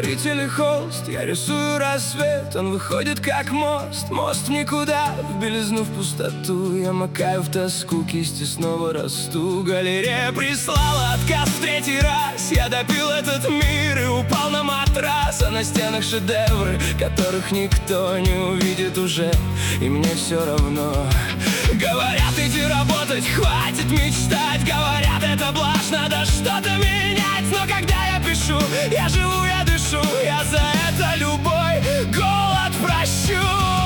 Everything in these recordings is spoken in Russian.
акваритель и холст. Я рисую рассвет, он выходит как мост. Мост в никуда, в белизну, в пустоту. Я макаю в тоску, кисти снова расту. Галерея прислала отказ в третий раз. Я допил этот мир и упал на матрас. А на стенах шедевры, которых никто не увидит уже. И мне все равно. Говорят, иди работать, хватит мечтать. Говорят, это блажь, надо что-то менять. Но когда я пишу, я живу, я дышу. Я за это любой голод прощу.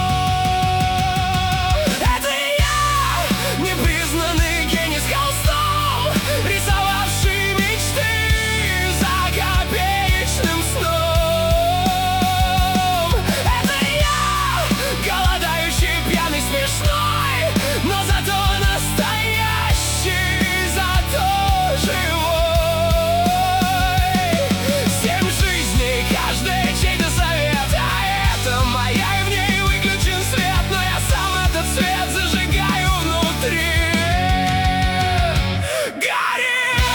Это я, непризнанный гений с холстом, рисовавший мечты за копеечным сном. Это я, голодающий, пьяный, смешной, но зато настоящий, зато живой. 7 жизней, каждая чей-то совет, а это моя, и в ней выключен свет. Но я сам этот свет зажигаю внутри. Гори!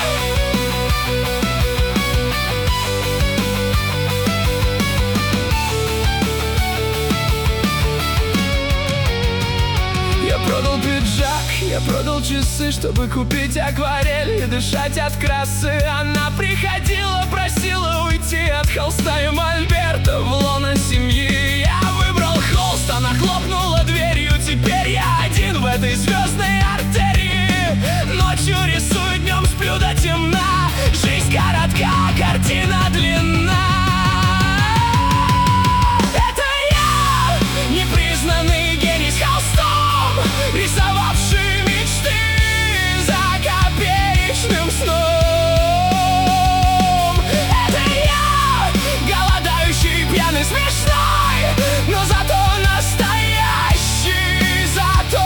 Я продал пиджак, я продал часы, чтобы купить акварель и дышать от красы. Она приходила, просила уйти от холста и мольберта в лоно семьи. Я выбрал холст, она хлопнула дверью. Теперь я один в этой звездной артерии. Ночью рисую, днем сплю до темна. Жизнь коротка, картина длинна. Это я, непризнанный гений с холстом, рисовавший мечты за копеечным сном. Это я, голодающий, пьяный, смешной, но зато настоящий, зато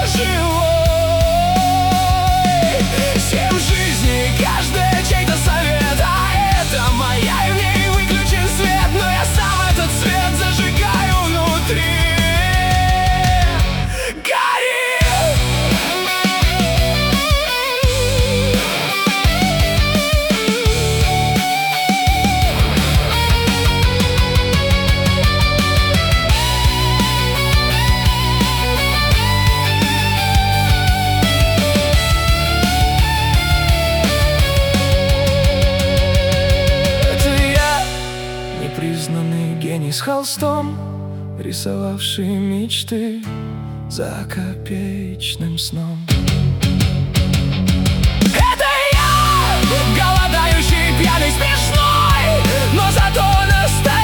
живой. 7 жизней, каждая чей-то совет, а это моя, и в ней выключен свет. Но я сам этот свет зажигаю внутри. Гори! Это я, непризнанный гений с холстом, рисовавший мечты за копеечным сном. Это я, голодающий, пьяный, смешной, но зато настоящий.